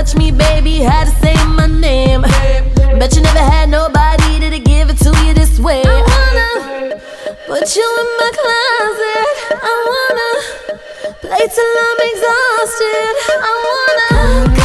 touch me, baby, had to say my name. Bet you never had nobody to give it to you this way. I wanna put you in my closet. I wanna play till I'm exhausted. I wanna